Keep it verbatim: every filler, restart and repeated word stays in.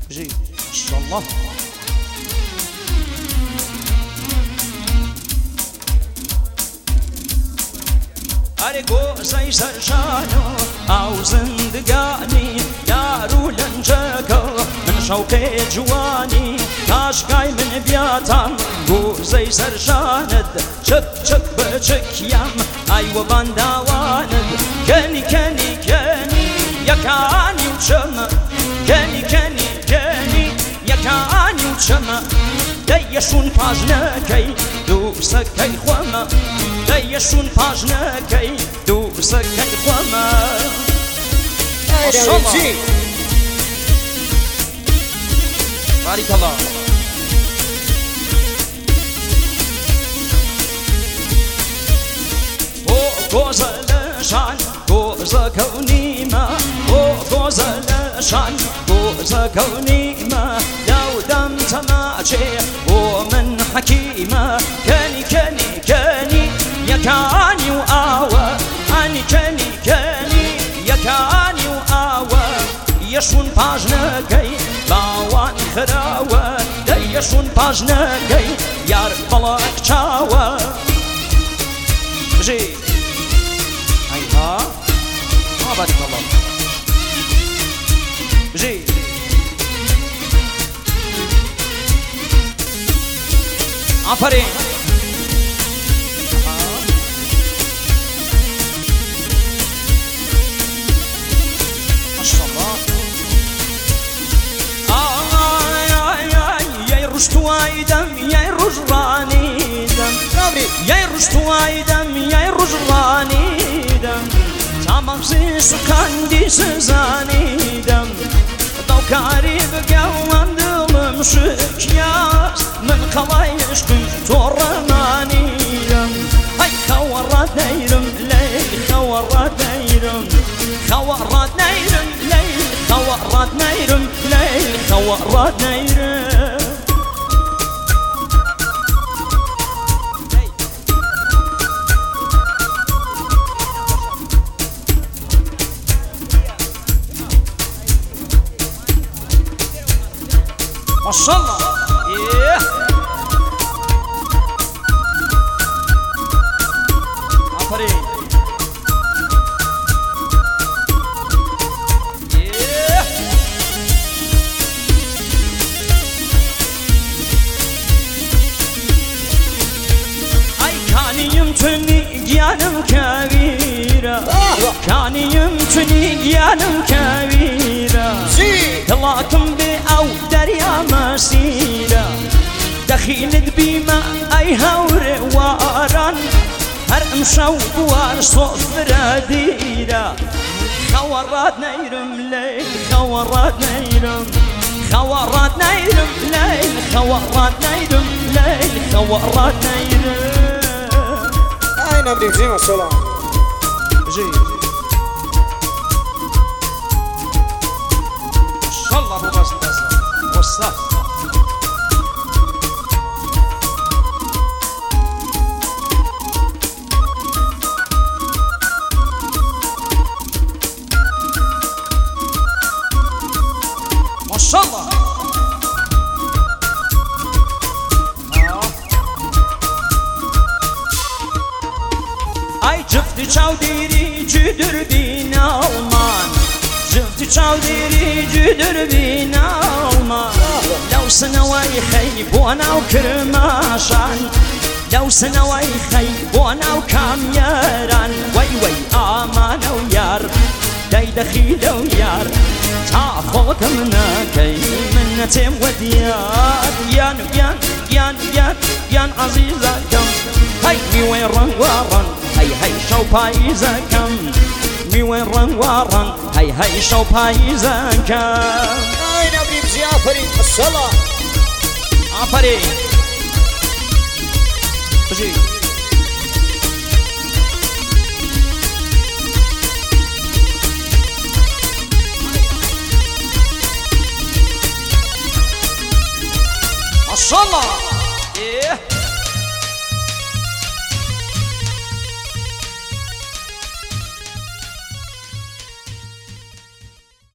جي ما شاء الله. أرجو زي سرشانو أو زندقاني يارو لنجاكو من شوقي جواني كاشكاي من بياتم جو زي سرشاند شك شك بشك يام أيوة بانداواند كني كني كني يا كاني وشم كني كني كني يا كاني وشم ديشون باجنكي دوسكي خوما ديشون باجنكي دوسكي خوما. بارك الله. غوزة لشان غوزة كونيمة غوزة لشان غوزة كونيمة لو دم تماشي ومن حكيمة كاني كاني كاني يا كاني وآوى أني كاني كاني يا كاني وآوى يشون باجنكي باوان خراوة يشون باجنكي يار بلاك تشاوى. جي هيها ما بارك الله. جي عفرين ما شاء الله. يا رشتواي دم يا رجراني دم يا رشتواي دم يا رجراني دم تمام زي سكان دي سزاني دم ضو كاري بقوان دم مشكياس من خلايش كنت ورماني دم هاي خوارات نيرم ليل خوارات نيرم خوارات نيرم ليل خوارات نيرم ليل خوارات نيرم. ما شاء الله. ايه عفرين. ايه اي كان يمتني جيانم كبيرة كان يمتني جيانم كبيرة طلعتم بأو دريا مسيرة دخيل بما أي هور واران هر امشو بوار صفر ديرة خوارات نيرم ليل خوارات نيرم خوارات نيرم ليل خوارات نيرم ليل خوارات نيرم. أي نبي جي ما شاء الله. جي ما شاء الله ابو باسل والصف. ما شاء الله. اي جفت چاوديري جدر بين المان جفت چاوديري جدر بين المان لو سنوي خيبونا وكرماشان لو سنوي خيبونا وكاميران وي وي آمانا ويار داي دخيل ويار تاخوك مناكي من تيم وديار يان يان يان يان يان عزيزة كم هاي مي وين رن ورن هاي هاي شو بايزة كم مي وين رن ورن هاي هاي شو بايزة كم. أي نبي بزي عفرين الصلاة عفرين. جي